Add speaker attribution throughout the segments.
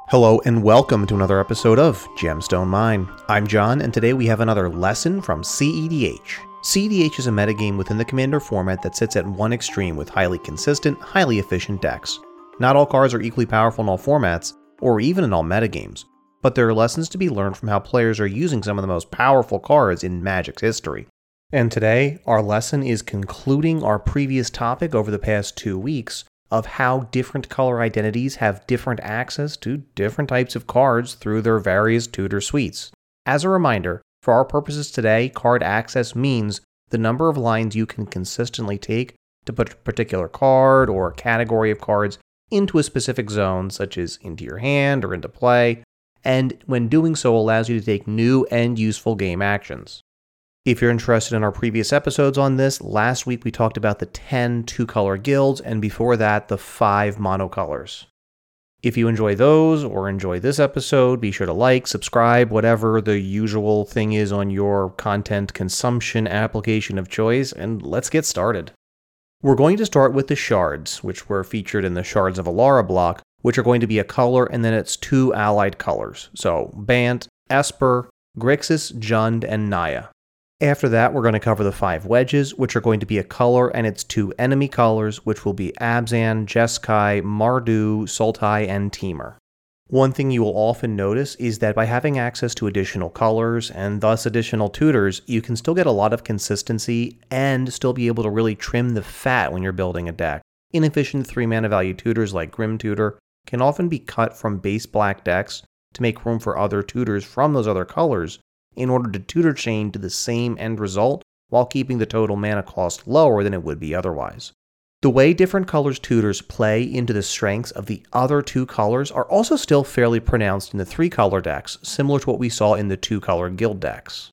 Speaker 1: Hello and welcome to another episode of Gemstone Mine. I'm John, and today we have another lesson from CEDH. CEDH is a metagame within the Commander format that sits at one extreme with highly consistent, highly efficient decks. Not all cards are equally powerful in all formats, or even in all metagames, but there are lessons to be learned from how players are using some of the most powerful cards in Magic's history. And today, our lesson is concluding our previous topic over the past 2 weeks of how different color identities have different access to different types of cards through their various tutor suites. As a reminder, for our purposes today, card access means the number of lines you can consistently take to put a particular card or category of cards into a specific zone, such as into your hand or into play, and when doing so allows you to take new and useful game actions. If you're interested in our previous episodes on this, last week we talked about the 10 two-color guilds, and before that, the 5 monocolors. If you enjoy those or enjoy this episode, be sure to like, subscribe, whatever the usual thing is on your content consumption application of choice, and let's get started. We're going to start with the shards, which were featured in the Shards of Alara block, which are going to be a color and then its 2 allied colors. So, Bant, Esper, Grixis, Jund, and Naya. After that, we're going to cover the 5 wedges, which are going to be a color and its 2 enemy colors, which will be Abzan, Jeskai, Mardu, Sultai, and Temur. One thing you will often notice is that by having access to additional colors, and thus additional tutors, you can still get a lot of consistency and still be able to really trim the fat when you're building a deck. Inefficient 3-mana value tutors like Grim Tutor can often be cut from base black decks to make room for other tutors from those other colors, in order to tutor chain to the same end result while keeping the total mana cost lower than it would be otherwise. The way different colors tutors play into the strengths of the other 2 colors are also still fairly pronounced in the 3-color decks, similar to what we saw in the 2-color guild decks.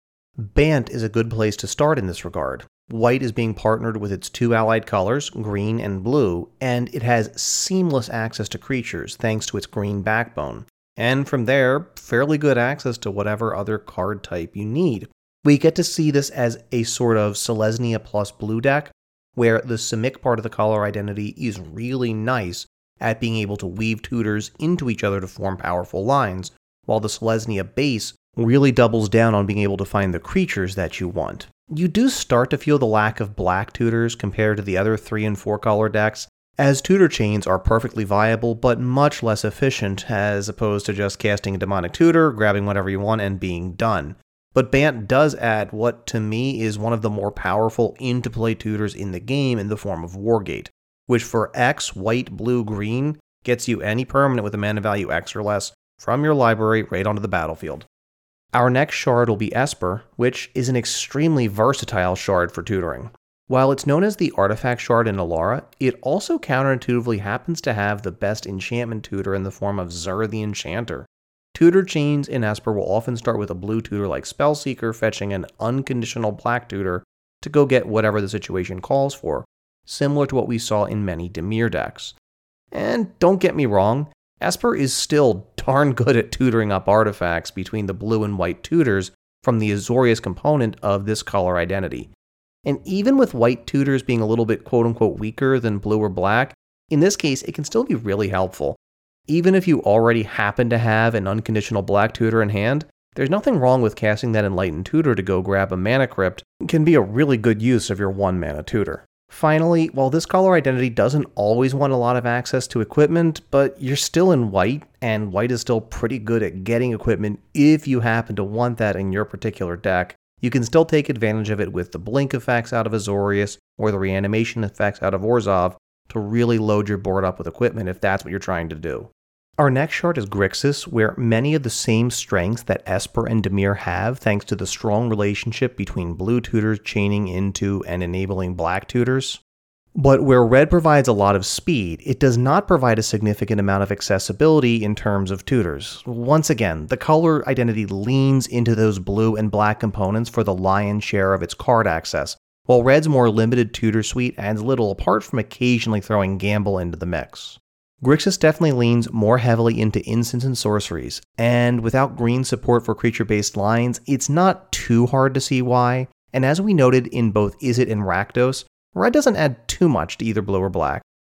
Speaker 1: Bant is a good place to start in this regard. White is being partnered with its 2 allied colors, green and blue, and it has seamless access to creatures thanks to its green backbone. And from there, fairly good access to whatever other card type you need. We get to see this as a sort of Selesnya plus blue deck, where the Simic part of the color identity is really nice at being able to weave tutors into each other to form powerful lines, while the Selesnya base really doubles down on being able to find the creatures that you want. You do start to feel the lack of black tutors compared to the other 3 and 4 color decks, as tutor chains are perfectly viable but much less efficient as opposed to just casting a demonic tutor, grabbing whatever you want, and being done. But Bant does add what to me is one of the more powerful into-play tutors in the game in the form of Wargate, which for X, white, blue, green, gets you any permanent with a mana value X or less from your library right onto the battlefield. Our next shard will be Esper, which is an extremely versatile shard for tutoring. While it's known as the Artifact Shard in Alara, it also counterintuitively happens to have the best enchantment tutor in the form of Zur the Enchanter. Tutor chains in Esper will often start with a blue tutor like Spellseeker fetching an unconditional black tutor to go get whatever the situation calls for, similar to what we saw in many Dimir decks. And don't get me wrong, Esper is still darn good at tutoring up artifacts between the blue and white tutors from the Azorius component of this color identity. And even with white tutors being a little bit quote-unquote weaker than blue or black, in this case it can still be really helpful. Even if you already happen to have an unconditional black tutor in hand, there's nothing wrong with casting that Enlightened Tutor to go grab a Mana Crypt. It can be a really good use of your 1-mana tutor. Finally, while this color identity doesn't always want a lot of access to equipment, but you're still in white, and white is still pretty good at getting equipment if you happen to want that in your particular deck, you can still take advantage of it with the blink effects out of Azorius or the reanimation effects out of Orzhov to really load your board up with equipment if that's what you're trying to do. Our next shard is Grixis, where many of the same strengths that Esper and Dimir have thanks to the strong relationship between blue tutors chaining into and enabling black tutors. But where red provides a lot of speed, it does not provide a significant amount of accessibility in terms of tutors. Once again, the color identity leans into those blue and black components for the lion's share of its card access, while red's more limited tutor suite adds little apart from occasionally throwing Gamble into the mix. Grixis definitely leans more heavily into instants and sorceries, and without green support for creature-based lines, it's not too hard to see why, and as we noted in both Izzet and Rakdos, red doesn't add too much to either blue or black,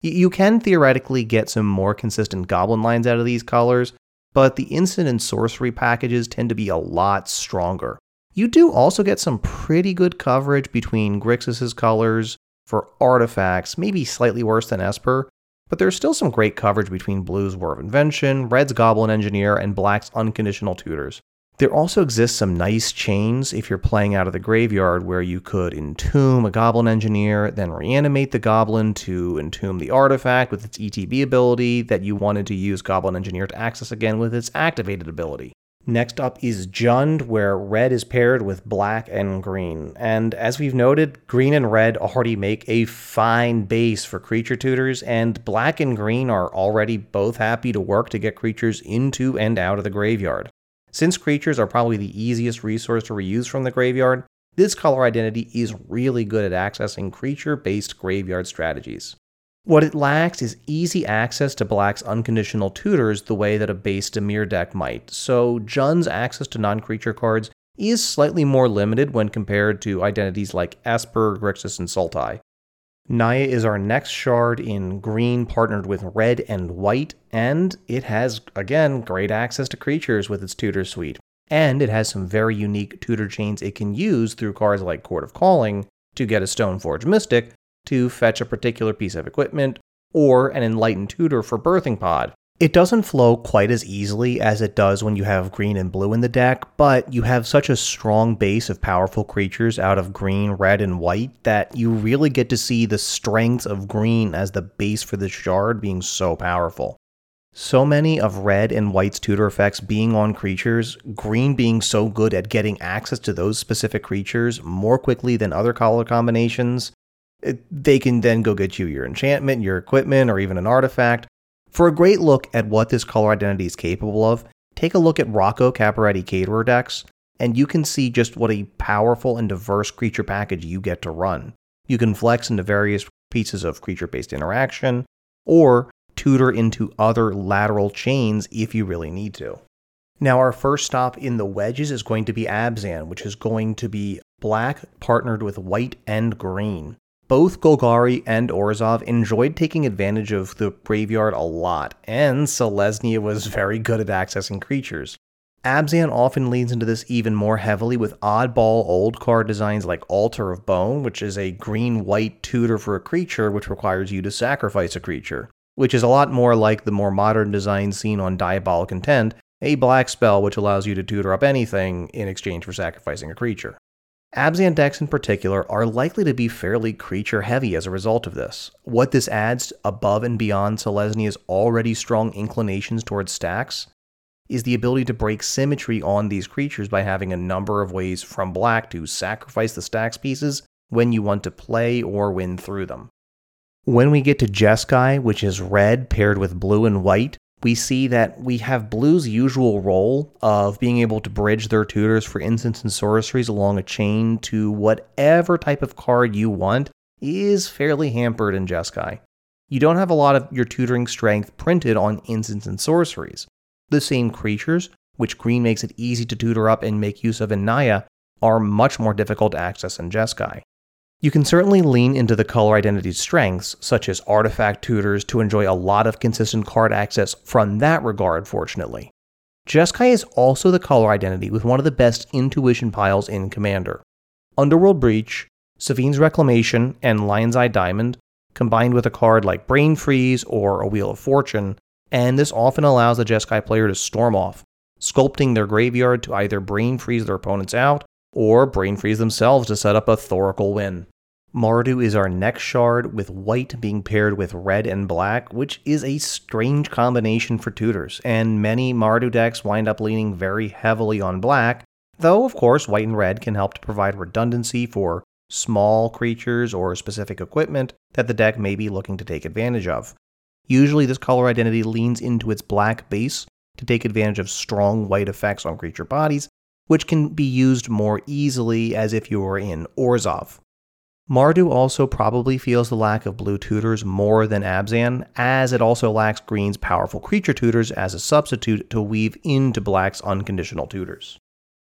Speaker 1: You can theoretically get some more consistent goblin lines out of these colors, but the instant and sorcery packages tend to be a lot stronger. You do also get some pretty good coverage between Grixis' colors for artifacts, maybe slightly worse than Esper, but there's still some great coverage between Blue's War of Invention, Red's Goblin Engineer, and Black's Unconditional Tutors. There also exists some nice chains if you're playing out of the graveyard where you could entomb a Goblin Engineer, then reanimate the Goblin to entomb the artifact with its ETB ability that you wanted to use Goblin Engineer to access again with its activated ability. Next up is Jund, where red is paired with black and green. And as we've noted, green and red already make a fine base for creature tutors, and black and green are already both happy to work to get creatures into and out of the graveyard. Since creatures are probably the easiest resource to reuse from the graveyard, this color identity is really good at accessing creature-based graveyard strategies. What it lacks is easy access to Black's Unconditional Tutors the way that a base Dimir deck might, so Jund's access to non-creature cards is slightly more limited when compared to identities like Esper, Grixis, and Sultai. Naya is our next shard in green partnered with red and white, and it has, again, great access to creatures with its tutor suite. And it has some very unique tutor chains it can use through cards like Court of Calling to get a Stoneforge Mystic, to fetch a particular piece of equipment, or an Enlightened Tutor for Birthing Pod. It doesn't flow quite as easily as it does when you have green and blue in the deck, but you have such a strong base of powerful creatures out of green, red, and white that you really get to see the strengths of green as the base for this shard being so powerful. So many of red and white's tutor effects being on creatures, green being so good at getting access to those specific creatures more quickly than other color combinations, they can then go get you your enchantment, your equipment, or even an artifact. For a great look at what this color identity is capable of, take a look at Rocco Caporetti Caterer decks, and you can see just what a powerful and diverse creature package you get to run. You can flex into various pieces of creature-based interaction, or tutor into other lateral chains if you really need to. Now our first stop in the wedges is going to be Abzan, which is going to be black partnered with white and green. Both Golgari and Orzhov enjoyed taking advantage of the graveyard a lot, and Selesnya was very good at accessing creatures. Abzan often leans into this even more heavily with oddball old card designs like Altar of Bone, which is a green-white tutor for a creature which requires you to sacrifice a creature, which is a lot more like the more modern design seen on Diabolic Intent, a black spell which allows you to tutor up anything in exchange for sacrificing a creature. Abzan decks in particular are likely to be fairly creature-heavy as a result of this. What this adds above and beyond Selesnya's already strong inclinations towards stacks is the ability to break symmetry on these creatures by having a number of ways from black to sacrifice the stacks pieces when you want to play or win through them. When we get to Jeskai, which is red paired with blue and white, we see that we have Blue's usual role of being able to bridge their tutors for instants and sorceries along a chain to whatever type of card you want is fairly hampered in Jeskai. You don't have a lot of your tutoring strength printed on instants and sorceries. The same creatures, which green makes it easy to tutor up and make use of in Naya, are much more difficult to access in Jeskai. You can certainly lean into the color identity's strengths, such as artifact tutors, to enjoy a lot of consistent card access from that regard, fortunately. Jeskai is also the color identity with one of the best intuition piles in Commander. Underworld Breach, Safine's Reclamation, and Lion's Eye Diamond, combined with a card like Brain Freeze or a Wheel of Fortune, and this often allows the Jeskai player to storm off, sculpting their graveyard to either Brain Freeze their opponents out, or Brain Freeze themselves to set up a Thoracle win. Mardu is our next shard, with white being paired with red and black, which is a strange combination for tutors, and many Mardu decks wind up leaning very heavily on black, though of course white and red can help to provide redundancy for small creatures or specific equipment that the deck may be looking to take advantage of. Usually this color identity leans into its black base to take advantage of strong white effects on creature bodies, which can be used more easily as if you were in Orzhov. Mardu also probably feels the lack of blue tutors more than Abzan, as it also lacks green's powerful creature tutors as a substitute to weave into black's unconditional tutors.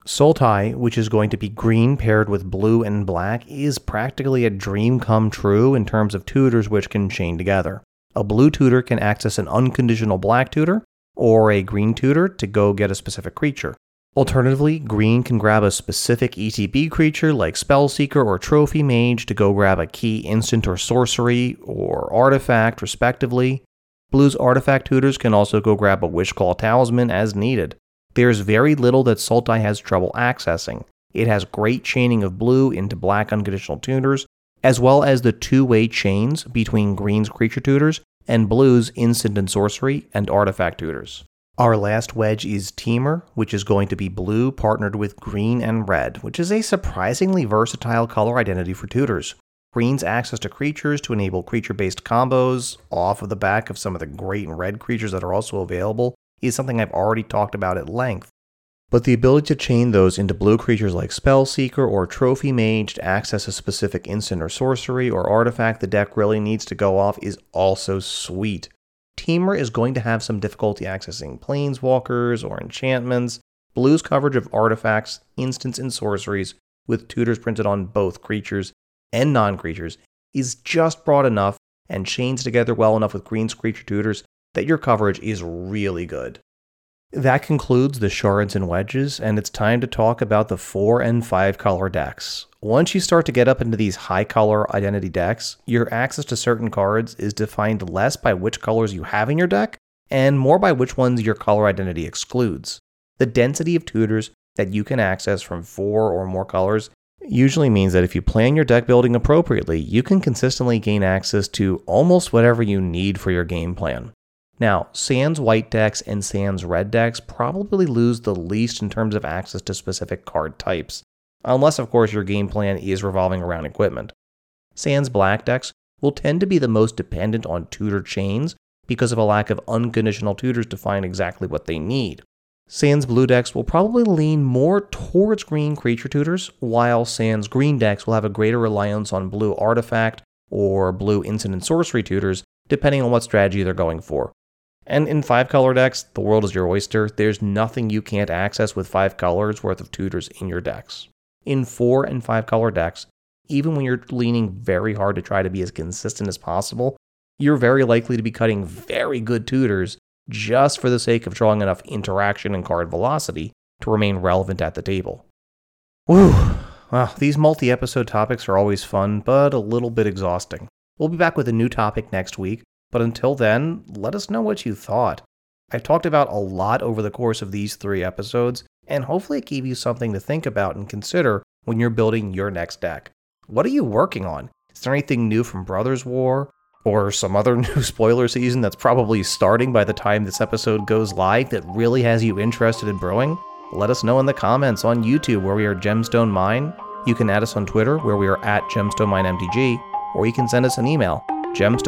Speaker 1: Sultai, which is going to be green paired with blue and black, is practically a dream come true in terms of tutors which can chain together. A blue tutor can access an unconditional black tutor, or a green tutor to go get a specific creature. Alternatively, green can grab a specific ETB creature like Spellseeker or Trophy Mage to go grab a key instant or sorcery or artifact, respectively. Blue's artifact tutors can also go grab a Wishclaw Talisman as needed. There's very little that Sultai has trouble accessing. It has great chaining of blue into black unconditional tutors, as well as the two-way chains between green's creature tutors and blue's instant and sorcery and artifact tutors. Our last wedge is Temur, which is going to be blue partnered with green and red, which is a surprisingly versatile color identity for tutors. Green's access to creatures to enable creature-based combos off of the back of some of the great red creatures that are also available is something I've already talked about at length. But the ability to chain those into blue creatures like Spellseeker or Trophy Mage to access a specific instant or sorcery or artifact the deck really needs to go off is also sweet. Temur is going to have some difficulty accessing planeswalkers or enchantments. Blue's coverage of artifacts, instants, and sorceries with tutors printed on both creatures and non-creatures is just broad enough and chains together well enough with green's creature tutors that your coverage is really good. That concludes the shards and wedges, and it's time to talk about the 4 and 5 color decks. Once you start to get up into these high color identity decks, your access to certain cards is defined less by which colors you have in your deck, and more by which ones your color identity excludes. The density of tutors that you can access from 4 or more colors usually means that if you plan your deck building appropriately, you can consistently gain access to almost whatever you need for your game plan. Now, sans white decks and sans red decks probably lose the least in terms of access to specific card types, unless of course your game plan is revolving around equipment. Sans black decks will tend to be the most dependent on tutor chains because of a lack of unconditional tutors to find exactly what they need. Sans blue decks will probably lean more towards green creature tutors, while sans green decks will have a greater reliance on blue artifact or blue instant and sorcery tutors, depending on what strategy they're going for. And in 5 color decks, the world is your oyster. There's nothing you can't access with 5 colors worth of tutors in your decks. In 4 and 5 color decks, even when you're leaning very hard to try to be as consistent as possible, you're very likely to be cutting very good tutors just for the sake of drawing enough interaction and card velocity to remain relevant at the table. Whew. Well, these multi-episode topics are always fun, but a little bit exhausting. We'll be back with a new topic next week, but until then, let us know what you thought. I've talked about a lot over the course of these 3 episodes, and hopefully it gave you something to think about and consider when you're building your next deck. What are you working on? Is there anything new from Brothers War? Or some other new spoiler season that's probably starting by the time this episode goes live that really has you interested in brewing? Let us know in the comments on YouTube where we are Gemstone Mine. You can add us on Twitter where we are at GemstoneMineMTG, or you can send us an email,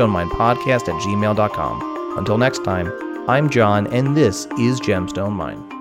Speaker 1: gemstoneminepodcast@gmail.com. Until next time, I'm John, and this is Gemstone Mine.